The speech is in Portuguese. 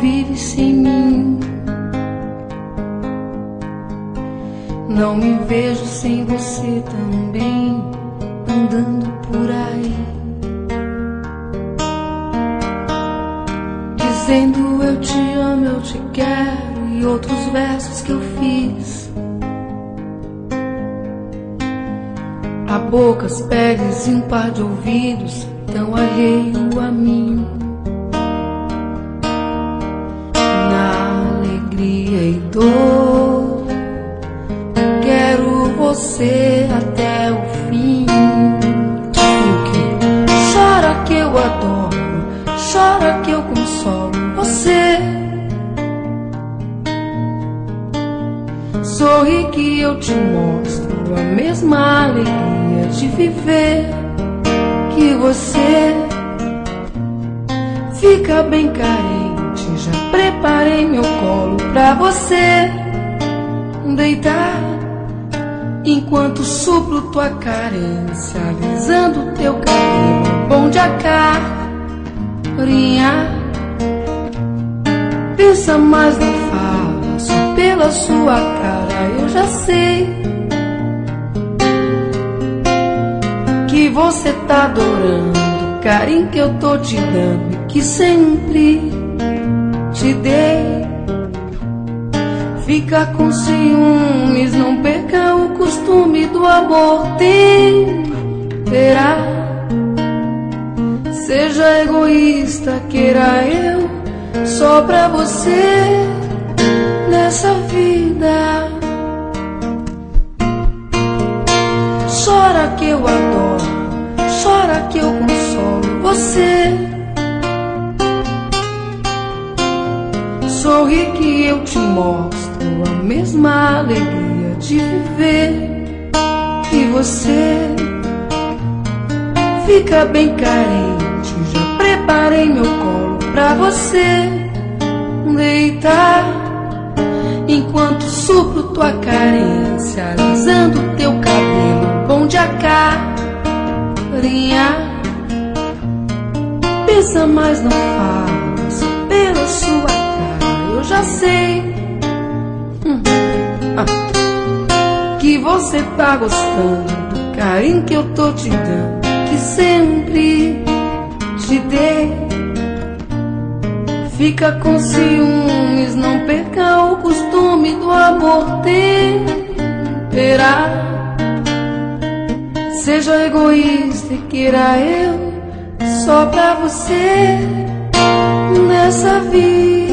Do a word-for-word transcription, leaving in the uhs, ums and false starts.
vive sem mim. Não me vejo sem você também, andando por aí, dizendo eu te amo, eu te quero, e outros versos que eu fiz. A bocas, peles e um par de ouvidos tão alheio a mim. Na alegria e dor, quero você até o fim. Porque chora que eu adoro, chora que eu consolo você. Sorri que eu te mostro a mesma alegria de viver que você. Fica bem carente, já preparei meu colo pra você deitar, enquanto supro tua carência, alisando teu cabelo bom de acarinhar. Pensa, mas não fala, só pela sua cara eu já sei que você tá adorando o carinho que eu tô te dando e que sempre te dei. Fica com ciúmes, não perca o costume do amor temperar. Seja egoísta, queira eu só pra você nessa vida. Chora que eu adoro, chora que eu consolo você. Sorri que eu te mostro a mesma alegria de viver que você. Fica bem carente, já preparei meu colo pra você deitar, enquanto supro tua carência, alisando teu cabelo bom de acarinhar. Pensa, mas não fala, só pela sua cara eu já sei hum. ah. que você tá gostando do carinho que eu tô te dando, que sempre te dei. Fica com ciúmes, não perca o costume do amor temperar. Seja egoísta e queira eu só pra você nessa vida.